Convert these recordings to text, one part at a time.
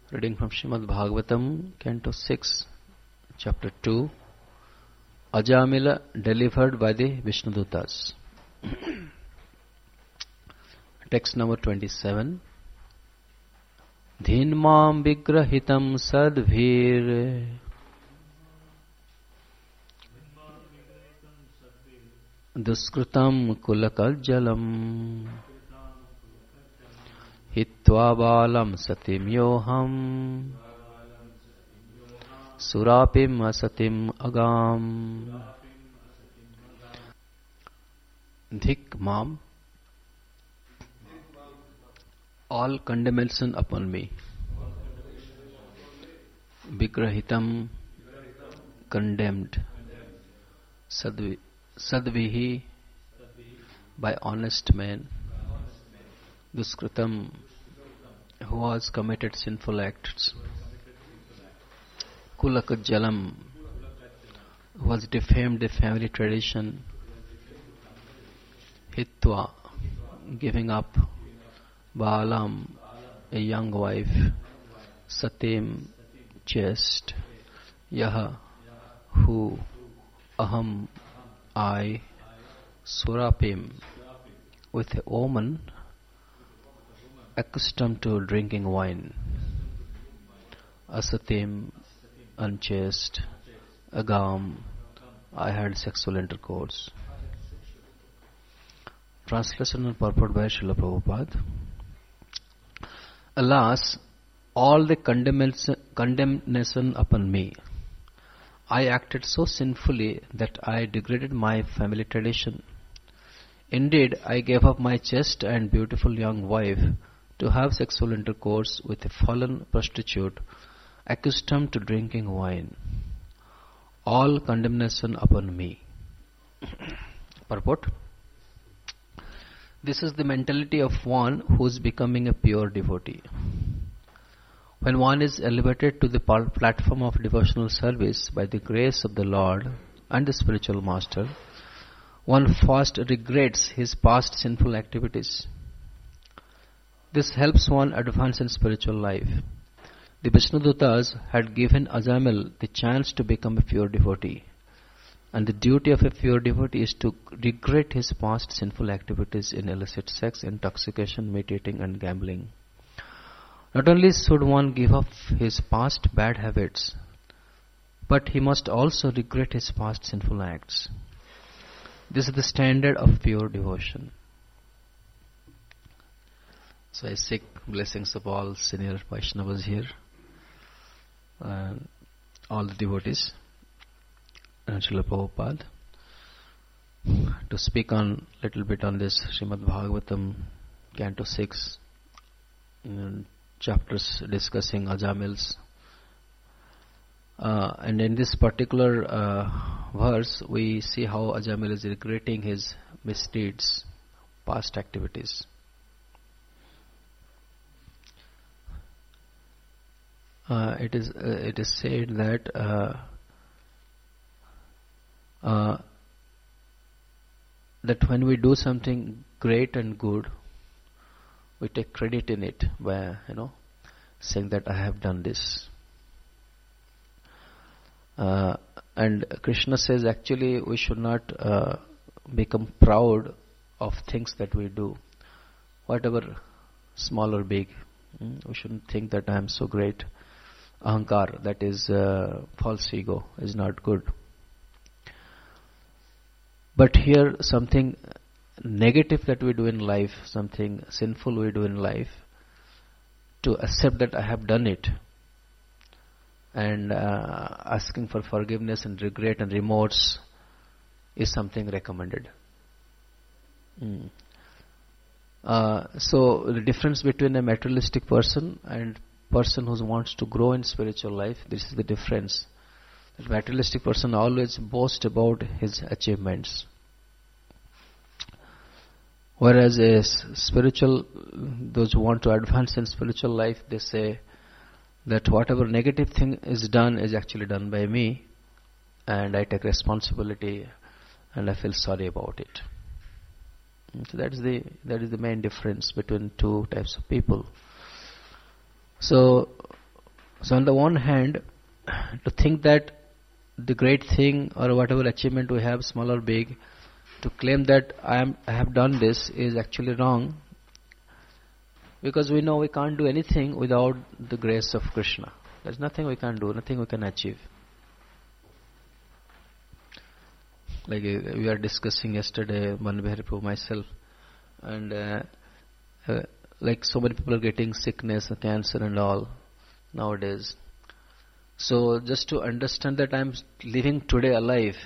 Reading from Srimad Bhagavatam, Canto 6, Chapter 2, Ajamila delivered by the Vishnudutas. Text number 27. Dhinmam vigrahitam sadbhir duskrutam kulakajjalam Hitva balam satim yoham surapim asatim agam. Dhik mam, all condemnation upon me. Vigrahitam, condemned. Sadvihi, by honest men. Duskrutam, who has committed sinful acts. Kulakajjalam, who has defamed the family tradition. Hitva, giving up. Balam, a young wife. Satim, chaste. Yaha, who. Aham, I. Surapim, with a woman accustomed to drinking wine. Asatim, unchaste. Agam, I had sexual intercourse. Translation and purport by Srila Prabhupada. Alas, all the condemnation upon me. I acted so sinfully that I degraded my family tradition. Indeed, I gave up my chaste and beautiful young wife to have sexual intercourse with a fallen prostitute accustomed to drinking wine. All condemnation upon me. Purport. This is the mentality of one who is becoming a pure devotee. When one is elevated to the platform of devotional service by the grace of the Lord and the spiritual master, one first regrets his past sinful activities. This helps one advance in spiritual life. The Vishnudutas had given Ajamil the chance to become a pure devotee. And the duty of a pure devotee is to regret his past sinful activities in illicit sex, intoxication, meat-eating and gambling. Not only should one give up his past bad habits, but he must also regret his past sinful acts. This is the standard of pure devotion. So I seek blessings of all senior Vaishnavas here, all the devotees, and Srila Prabhupada, to speak on little bit on this Srimad Bhagavatam, Canto 6, chapters discussing Ajamils. And in this particular verse, we see how Ajamil is regretting his misdeeds, past activities. It is said that that when we do something great and good, we take credit in it by saying that I have done this. And Krishna says actually we should not become proud of things that we do, whatever small or big. We shouldn't think that I am so great. Ahankar, that is false ego, is not good. But here something negative that we do in life, something sinful we do in life, to accept that I have done it and asking for forgiveness and regret and remorse is something recommended. So the difference between a materialistic person and person who wants to grow in spiritual life, this is the difference. The materialistic person always boasts about his achievements. Whereas a spiritual, those who want to advance in spiritual life, they say that whatever negative thing is done is actually done by me, and I take responsibility and I feel sorry about it. So that is the main difference between two types of people. So So on the one hand, to think that the great thing or whatever achievement we have, small or big, to claim that I have done this is actually wrong, because we know we can't do anything without the grace of Krishna. There's nothing we can do, nothing we can achieve. Like we were discussing yesterday, Manbihari Prabhu, myself, and like so many people are getting sickness, cancer and all nowadays. So just to understand that I'm living today alive,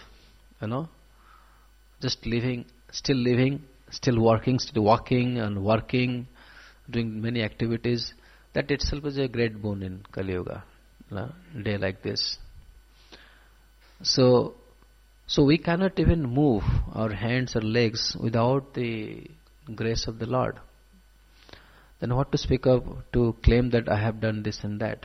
just living, still working, still walking and working, doing many activities, that itself is a great boon in Kali Yuga, day like this. So we cannot even move our hands or legs without the grace of the Lord. Then what to speak of to claim that I have done this and that?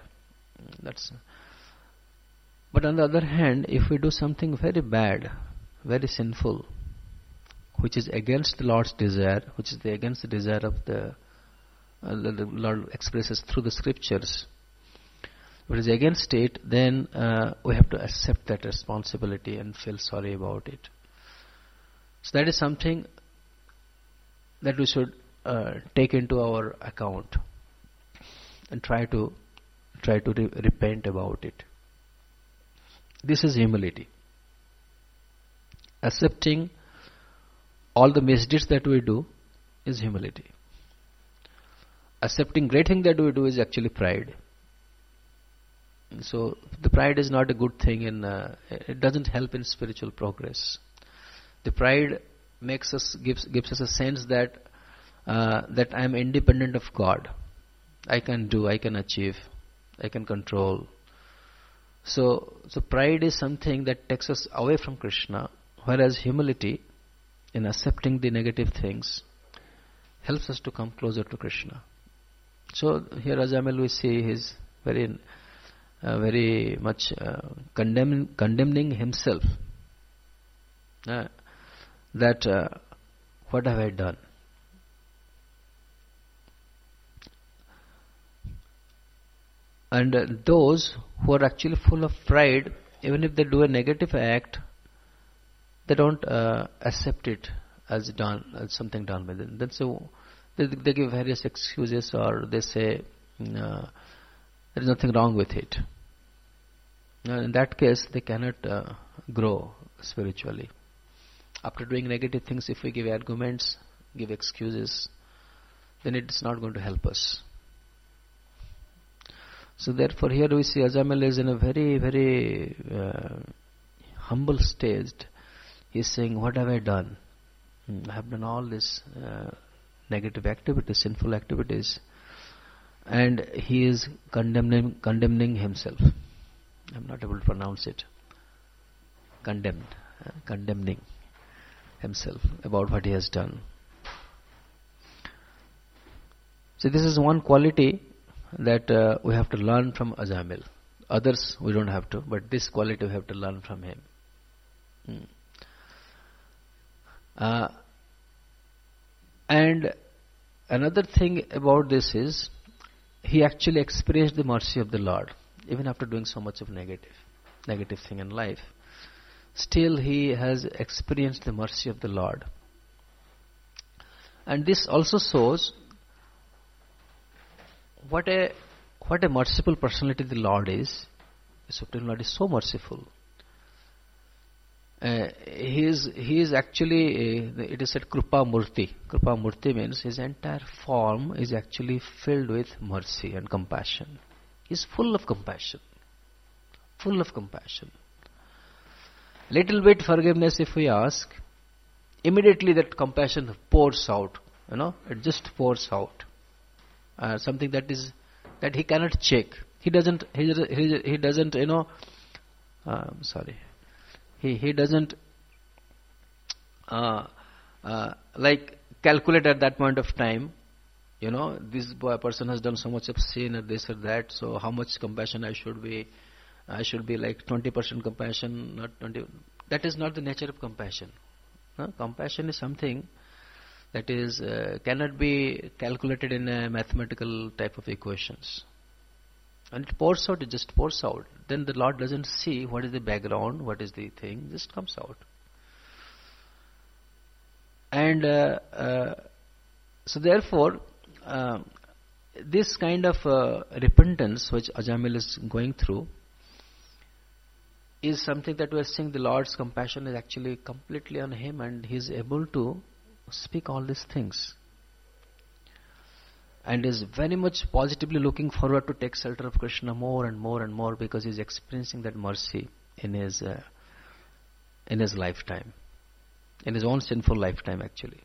But on the other hand, if we do something very bad, very sinful, which is against the Lord's desire, which is against the desire of the Lord expresses through the scriptures, if it is against it, then we have to accept that responsibility and feel sorry about it. So that is something that we should take into our account and try to repent about it. This is humility. Accepting all the misdeeds that we do is humility. Accepting great thing that we do is actually pride. So the pride is not a good thing, and it doesn't help in spiritual progress. The pride gives us a sense that I am independent of God. I can do, I can achieve, I can control. So pride is something that takes us away from Krishna, whereas humility, in accepting the negative things, helps us to come closer to Krishna. So here Ajamil, we see he's very much condemning himself. That what have I done? And those who are actually full of pride, even if they do a negative act, they don't accept it as something done by them. So they give various excuses, or they say there is nothing wrong with it. In that case, they cannot grow spiritually. After doing negative things, if we give arguments, give excuses, then it is not going to help us. So therefore here we see Ajamil is in a very, very humble stage. He is saying, what have I done? I have done all these negative activities, sinful activities. And he is condemning himself. I am not able to pronounce it. Condemning himself about what he has done. So this is one quality that we have to learn from Ajamil. Others we don't have to, but this quality we have to learn from him. And another thing about this is, he actually experienced the mercy of the Lord, even after doing so much of negative thing in life. Still he has experienced the mercy of the Lord. And this also shows what a merciful personality the Lord is. The Supreme Lord is so merciful. He is actually, it is said Krupa Murti. Krupa Murti means his entire form is actually filled with mercy and compassion. He is full of compassion. Full of compassion. Little bit forgiveness if we ask, immediately that compassion pours out. It just pours out. Something that he cannot check. He doesn't. He doesn't. He doesn't like calculate at that point of time. This person has done so much of sin or this or that. So how much compassion I should be? I should be like 20% compassion, not 20. That is not the nature of compassion. Compassion is something that is cannot be calculated in a mathematical type of equations. And it pours out, it just pours out. Then the Lord doesn't see what is the background, what is the thing, just comes out. And so therefore, this kind of repentance which Ajamil is going through is something that we are seeing the Lord's compassion is actually completely on him, and he is able to speak all these things. And is very much positively looking forward to take shelter of Krishna more and more and more, because he is experiencing that mercy in his lifetime, in his own sinful lifetime actually.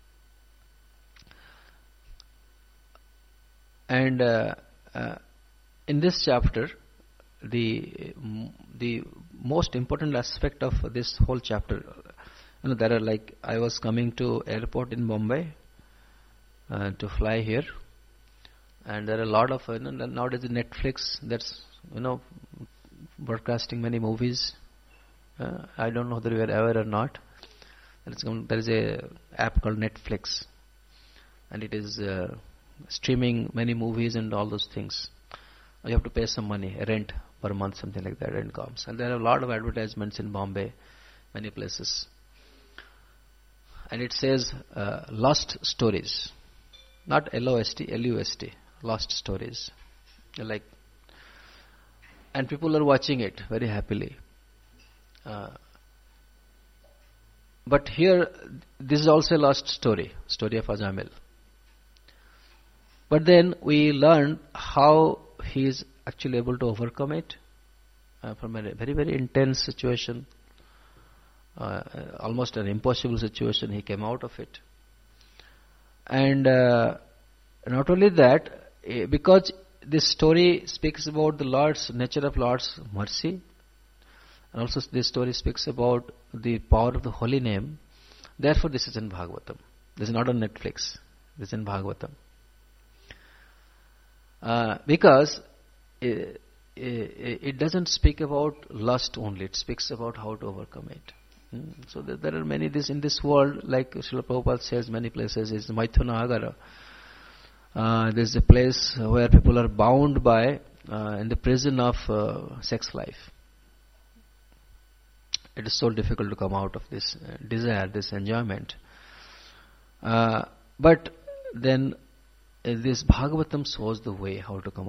And in this chapter, the most important aspect of this whole chapter, there are like, I was coming to airport in Bombay to fly here. And there are a lot of nowadays Netflix that's broadcasting many movies. I don't know whether you are aware or not. There is a app called Netflix, and it is streaming many movies and all those things. You have to pay some money, rent per month, something like that, and comes. And there are a lot of advertisements in Bombay, many places. And it says lost stories, not L-O-S-T, L-U-S-T. Lost stories, like, and people are watching it very happily. But here, this is also a lost story of Ajamil. But then we learn how he is actually able to overcome it from a very, very intense situation, almost an impossible situation. He came out of it, and not only that. Because this story speaks about the nature of Lord's mercy, and also this story speaks about the power of the holy name. Therefore, this is in Bhagavatam. This is not on Netflix. This is in Bhagavatam. Because it doesn't speak about lust only. It speaks about how to overcome it. So there are many in this world, like Srila Prabhupada says many places, is Maithuna Agara. There is a place where people are bound by in the prison of sex life. It is so difficult to come out of this desire, this enjoyment. But then this Bhagavatam shows the way how to come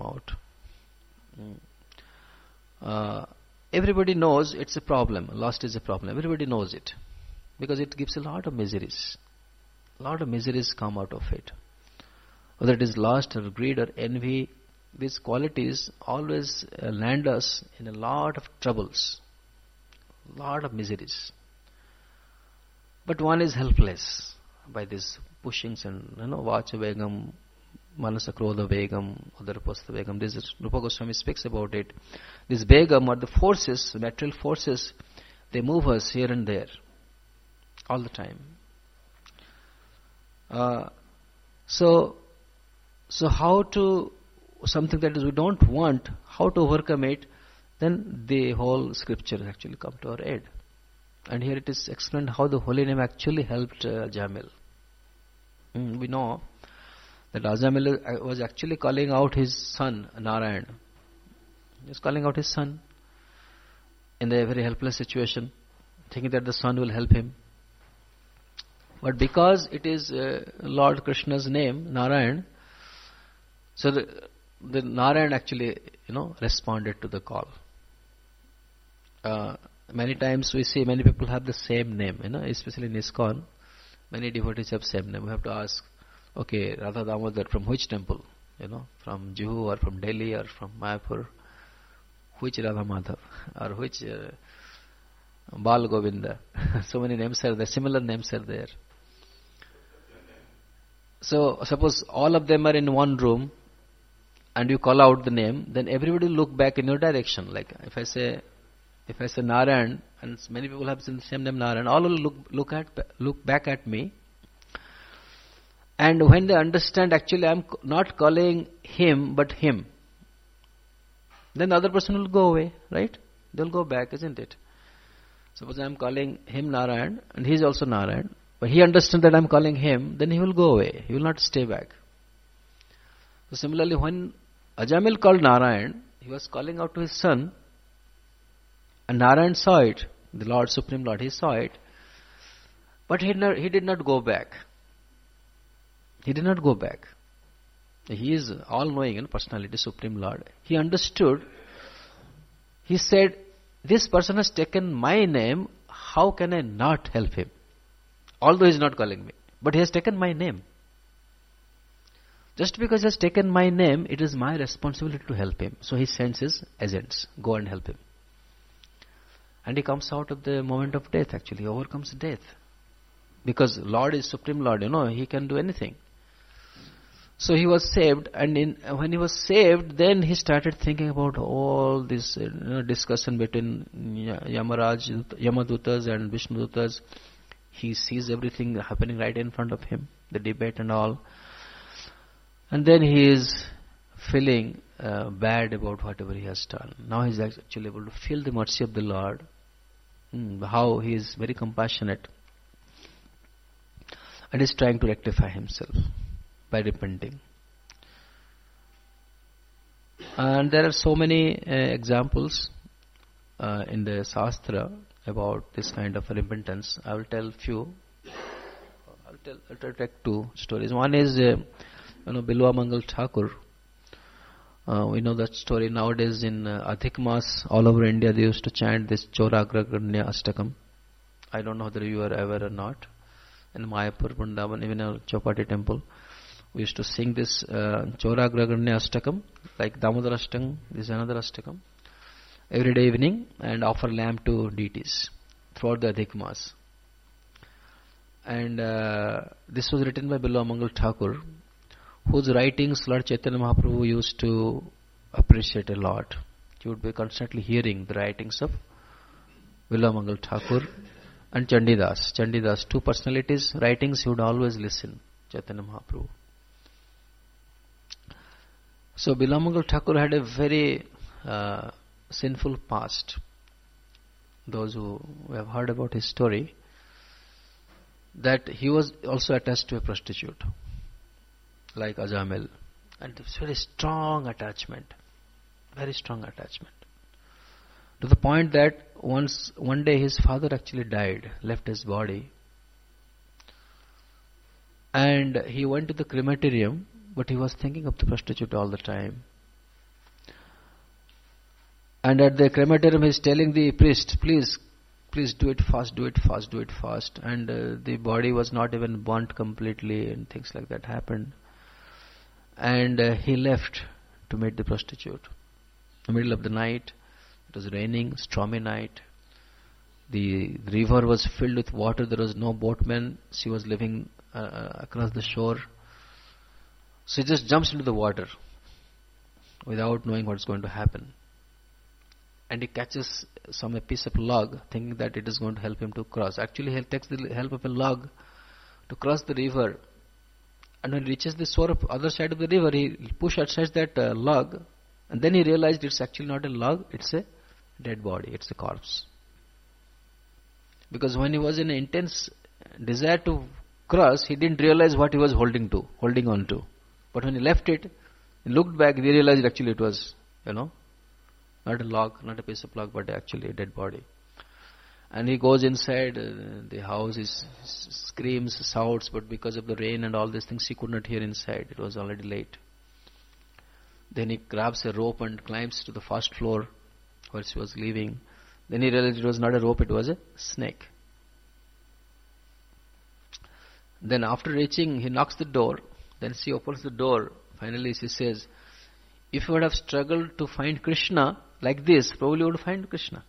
out. Everybody knows it's a problem. Lust is a problem. Everybody knows it, because it gives a lot of miseries. A lot of miseries come out of it. Whether it is lust or greed or envy, these qualities always land us in a lot of troubles, a lot of miseries. But one is helpless by these pushings and Vacha Vegam, Manasa Krodha Vegam, Udarapastha Vegam. This is, Rupa Goswami speaks about it. These Vegam are the forces, material forces, they move us here and there all the time. So how to, something that is we don't want, how to overcome it, then the whole scripture actually come to our aid. And here it is explained how the holy name actually helped Ajamil. We know that Ajamil was actually calling out his son, Narayan. He was calling out his son in a very helpless situation, thinking that the son will help him. But because it is Lord Krishna's name, Narayan, so the Narayan actually, responded to the call. Many times we see many people have the same name, especially in ISKCON, many devotees have same name. We have to ask, okay, Radha Damodar, from which temple? From Juhu or from Delhi or from Mayapur? Which Radha Madhav? Or which Bal Govinda? So many names are there, similar names are there. So suppose all of them are in one room, and you call out the name, then everybody will look back in your direction. Like if I say Narayan, and many people have the same name Narayan, all will look back at me. And when they understand, actually I am not calling him but him, then the other person will go away, right? They'll go back, isn't it? Suppose I am calling him Narayan, and he is also Narayan, but he understands that I am calling him, then he will go away. He will not stay back. So similarly, when Ajamil called Narayan. He was calling out to his son, and Narayan saw it. The Lord, Supreme Lord, he saw it. But he did not go back. He did not go back. He is all-knowing personality, Supreme Lord. He understood. He said, this person has taken my name, how can I not help him? Although he is not calling me. But he has taken my name. Just because he has taken my name, it is my responsibility to help him. So he sends his agents, go and help him. And he comes out of the moment of death actually, he overcomes death. Because Lord is Supreme Lord, he can do anything. So he was saved, and when he was saved, then he started thinking about all this discussion between Yamadutas and Vishnudutas. He sees everything happening right in front of him, the debate and all. And then he is feeling bad about whatever he has done. Now he is actually able to feel the mercy of the Lord, how he is very compassionate, and is trying to rectify himself by repenting. And there are so many examples in the Shastra about this kind of repentance. I will tell few. I'll take two stories. One is Bilwa Mangal Thakur. We know that story nowadays in Adhik Mas, all over India they used to chant this Choragraganya Ashtakam. I don't know whether you are aware or not. In Mayapur, Vrindavan, even in Chowpatty temple, we used to sing this Choragraganya Ashtakam, like Damodar Ashtakam, this is another Ashtakam, every day evening, and offer lamb to deities throughout the Adhik Mas. And this was written by Bilwa Mangal Thakur, whose writings Lord Chaitanya Mahaprabhu used to appreciate a lot. He would be constantly hearing the writings of Bilwa Mangal Thakur and Chandidas. Chandidas, two personalities, writings he would always listen, Chaitanya Mahaprabhu. So Bilwa Mangal Thakur had a very sinful past. Those who have heard about his story, that he was also attached to a prostitute, like Ajamil, and it's very strong attachment, to the point that one day his father actually died, left his body, and he went to the crematorium, but he was thinking of the prostitute all the time. And at the crematorium he is telling the priest, please do it fast, and the body was not even burnt completely, and things like that happened. And he left to meet the prostitute. In the middle of the night, it was raining, stormy night. The river was filled with water. There was no boatman. She was living across the shore. So he just jumps into the water without knowing what's going to happen. And he catches a piece of log, thinking that it is going to help him to cross. Actually, he takes the help of a log to cross the river. And when he reaches the other side of the river, he pushes aside that log, and then he realized it's actually not a log, it's a dead body, it's a corpse. Because when he was in an intense desire to cross, he didn't realize what he was holding on to. But when he left it, he looked back, he realized actually it was, not a log, not a piece of log, but actually a dead body. And he goes inside the house, he screams, shouts, but because of the rain and all these things, he could not hear inside. It was already late. Then he grabs a rope and climbs to the first floor where she was living. Then he realized it was not a rope, it was a snake. Then after reaching, he knocks the door. Then she opens the door. Finally she says, if you would have struggled to find Krishna like this, probably you would find Krishna.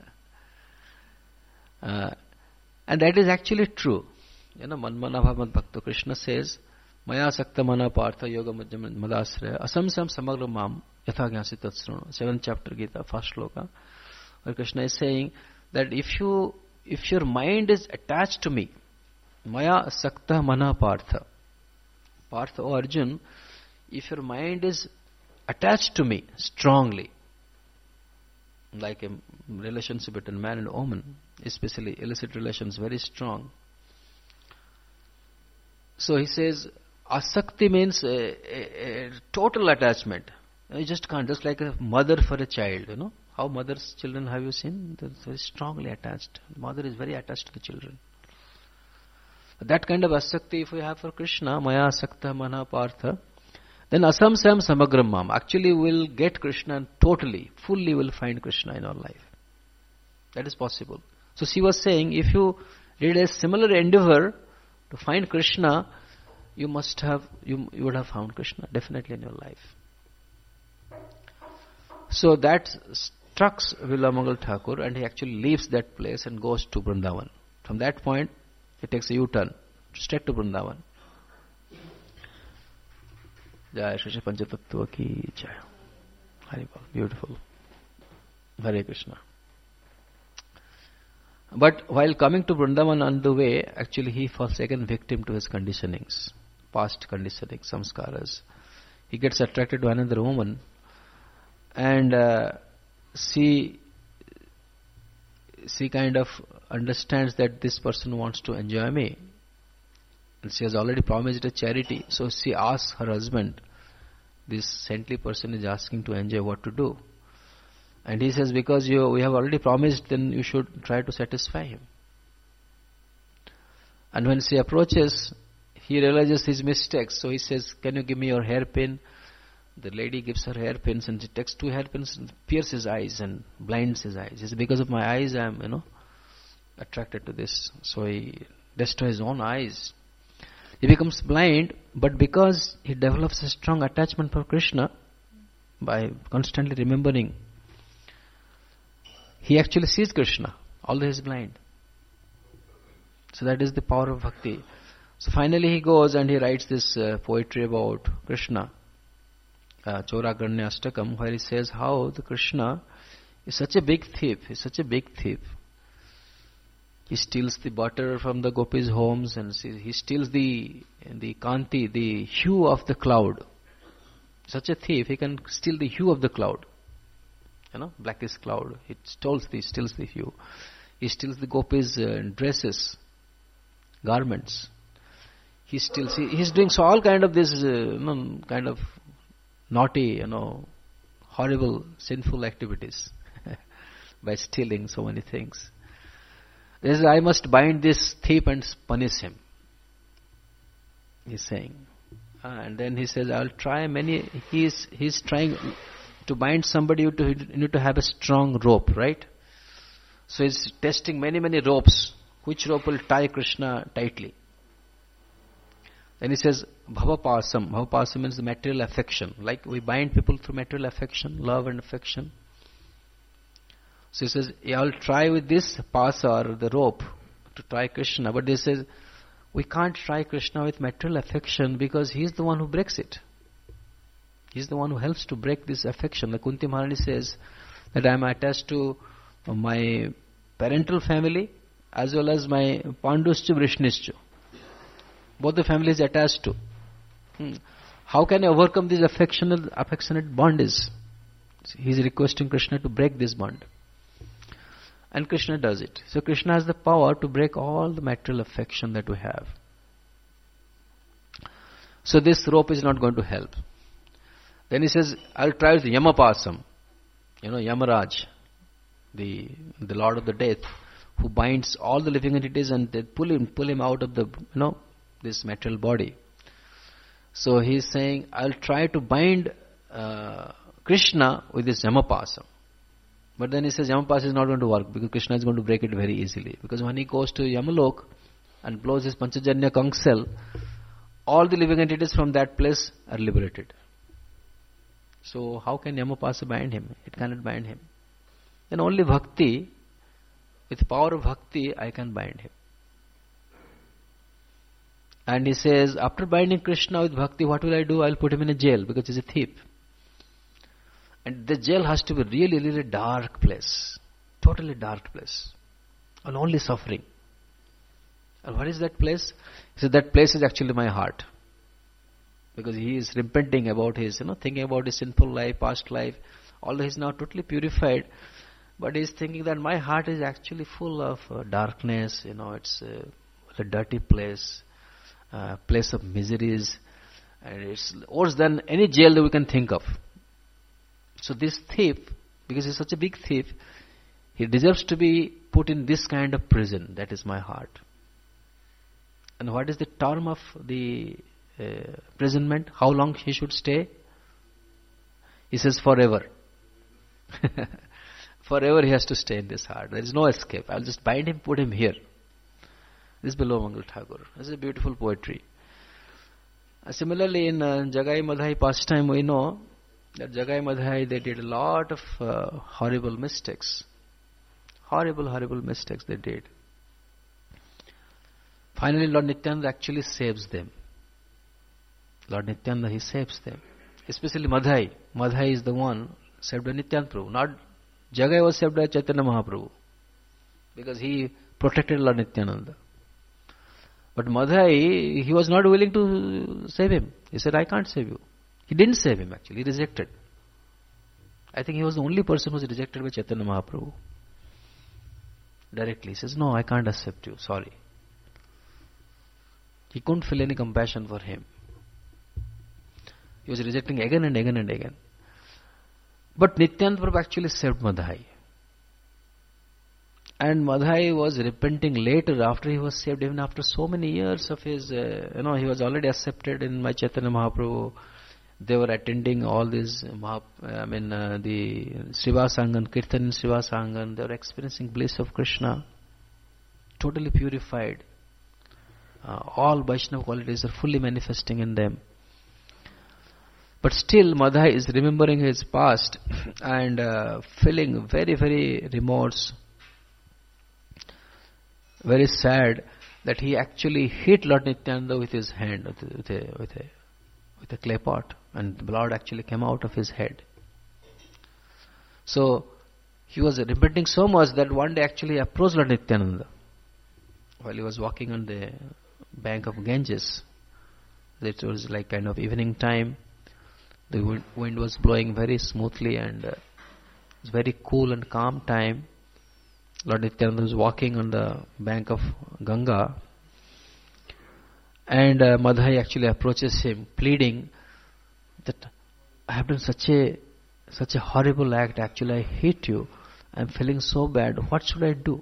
And that is actually true. Manmana Bhavat Bhakta, Krishna says, Maya Sakta Mana Partha Yoga Madasraya Asamsam Samagra Mam Yatha Gyasi Tatsruna, 7th chapter Gita, first shloka, where Krishna is saying that if your mind is attached to me, Maya Sakta Mana Partha, O Arjun, if your mind is attached to me strongly, like a relationship between man and woman, especially illicit relations, very strong. So he says, asakti means a total attachment. You just can't, just like a mother for a child, How mothers, children, have you seen? They're very strongly attached. The mother is very attached to the children. That kind of asakti if we have for Krishna, maya asakta mana partha, then asamsam samagram mam. Actually we'll get Krishna and totally, fully will find Krishna in our life. That is possible. So she was saying, if you did a similar endeavor to find Krishna, you would have found Krishna definitely in your life. So that struck Vilamangal Thakur, and he actually leaves that place and goes to Vrindavan. From that point, he takes a U-turn straight to Vrindavan. Jai Shri Panchatattva ki jai. Haribol, beautiful. Hare Krishna. But while coming to Vrindavan on the way, actually he falls again victim to his conditionings, past conditioning, samskaras. He gets attracted to another woman, and she kind of understands that this person wants to enjoy me, and she has already promised a charity. So she asks her husband, this saintly person is asking to enjoy, what to do? And he says, because we have already promised, then you should try to satisfy him. And when she approaches, he realizes his mistakes. So he says, can you give me your hairpin? The lady gives her hairpins, and she takes 2 hairpins and pierces his eyes and blinds his eyes. He says, because of my eyes I am, attracted to this. So he destroys his own eyes. He becomes blind, but because he develops a strong attachment for Krishna, by constantly remembering, he actually sees Krishna, although he is blind. So that is the power of bhakti. So finally he goes and he writes this poetry about Krishna, Choragranya Ashtakam, where he says how the Krishna is such a big thief. He's such a big thief. He steals the butter from the gopis' homes, and he steals the kanti, the hue of the cloud. Such a thief, he can steal the hue of the cloud. Blackish cloud. He steals the hue. He steals the gopis' dresses, garments. He's doing so all kind of this, kind of naughty, horrible, sinful activities by stealing so many things. He says, I must bind this thief and punish him, he's saying. And then he says, I'll try many. He's trying to bind somebody. You need to have a strong rope, right? So he's testing many ropes. Which rope will tie Krishna tightly? Then he says, Bhavapasam. Bhavapasam means the material affection. Like we bind people through material affection, love and affection. So he says, I'll try with this pasa or the rope to try Krishna. But they says, we can't try Krishna with material affection because he is the one who breaks it. He is the one who helps to break this affection. Like Kunti Maharani says that I am attached to my parental family as well as my Panduschu Vrishnischu. Both the families attached to. How can I overcome this affectionate bondage? He is requesting Krishna to break this bond. And Krishna does it. So Krishna has the power to break all the material affection that we have. So this rope is not going to help. Then he says, I'll try with Yamapasam. Yamaraj, the Lord of the Death, who binds all the living entities and they pull him out of the, this material body. So he is saying, I'll try to bind Krishna with this Yamapasam. But then he says Yamapasa is not going to work because Krishna is going to break it very easily. Because when he goes to Yamalok and blows his Panchajanya conch shell, all the living entities from that place are liberated. So how can Yamapasa bind him? It cannot bind him. Then only bhakti, with power of bhakti, I can bind him. And he says, after binding Krishna with bhakti, what will I do? I will put him in a jail because he's a thief. And the jail has to be really dark place. Totally dark place. And only suffering. And what is that place? He said, that place is actually my heart. Because he is repenting about his, thinking about his sinful life, past life. Although he is now totally purified. But he is thinking that my heart is actually full of darkness. It's a dirty place. Place of miseries. And it's worse than any jail that we can think of. So this thief, because he's such a big thief, he deserves to be put in this kind of prison. That is my heart. And what is the term of the imprisonment? How long he should stay? He says forever. Forever he has to stay in this heart. There is no escape. I'll just bind him, put him here. This is Bilomangal Thakur. This is a beautiful poetry. Similarly, in Jagai Madhai pastime, we know that Jagai Madhai, they did a lot of horrible mistakes. Horrible mistakes they did. Finally, Lord Nityananda actually saves them. Lord Nityananda, he saves them. Especially Madhai. Madhai is the one saved by Nityananda Prabhu. Not Jagai was saved by Chaitanya Mahaprabhu, because he protected Lord Nityananda. But Madhai, he was not willing to save him. He said, I can't save you. He didn't save him actually, he rejected. I think he was the only person who was rejected by Chaitanya Mahaprabhu. Directly. He says, no, I can't accept you, sorry. He couldn't feel any compassion for him. He was rejecting again and again and again. But Nityananda Prabhu actually saved Madhai. And Madhai was repenting later after he was saved, even after so many years of his, he was already accepted in my Chaitanya Mahaprabhu. They were attending all these, the Srivasangan, Kirtan in Srivasangan. They were experiencing bliss of Krishna, totally purified. All Vaishnava qualities are fully manifesting in them. But still Madhai is remembering his past and feeling very, very remorse, very sad that he actually hit Lord Nityananda with his hand, with a clay pot, and the blood actually came out of his head. So he was repenting so much that one day actually approached Lord Nityananda while he was walking on the bank of Ganges. It was like kind of evening time. The wind was blowing very smoothly and it was very cool and calm time. Lord Nityananda was walking on the bank of Ganga, and Madhai actually approaches him pleading that I have done such a horrible act, actually I hate you, I am feeling so bad, what should I do?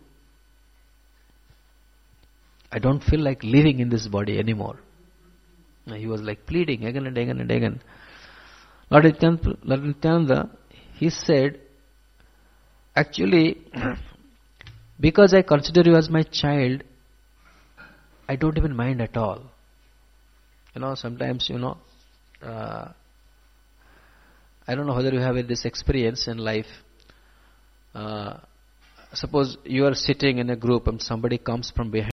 I don't feel like living in this body anymore. He was like pleading again and again and again. Lord Nityananda, he said, actually, because I consider you as my child, I don't even mind at all. Sometimes, I don't know whether you have this experience in life. Suppose you are sitting in a group and somebody comes from behind